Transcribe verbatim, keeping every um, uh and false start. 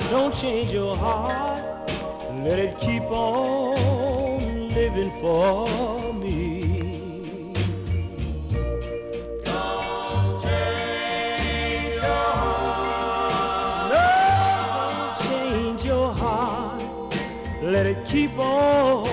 Don't change your heart. Let it keep on living for me. Don't change your heart. No, don't change your heart. Let it keep on